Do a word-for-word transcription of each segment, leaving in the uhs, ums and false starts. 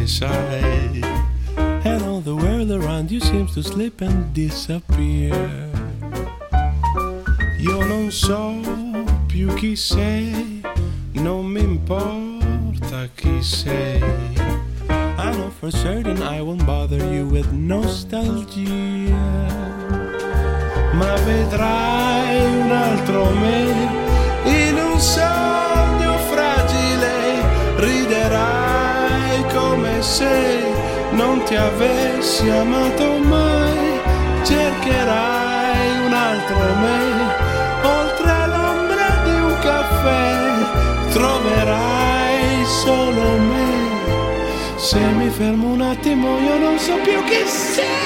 male, sai. And all the world around you seems to slip and disappear. Io non so più chi sei, non mi importa chi sei. I know for certain I won't bother you with nostalgia. Ma vedrai un altro me in un sogno fragile. Riderai come se non ti avessi amato mai. Cercherai un altro me oltre l'ombra di un caffè. Troverai solo me. Se mi fermo un attimo io non so più chi sei.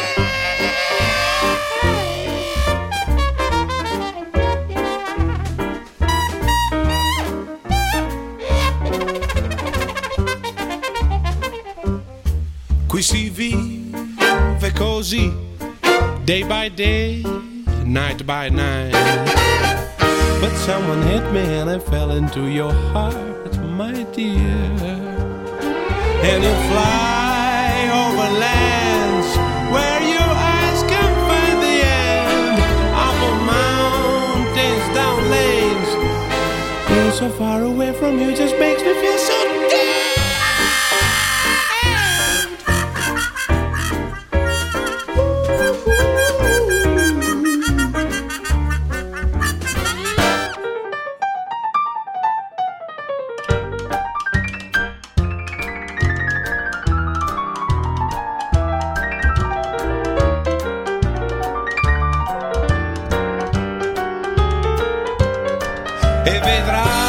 Qui si vive così, day by day, night by night. But someone hit me and I fell into your heart, my dear. And you fly over lands where your eyes can find the end. Up on mountains, down lanes. Being so far away from you just makes me feel so dead. E vedrai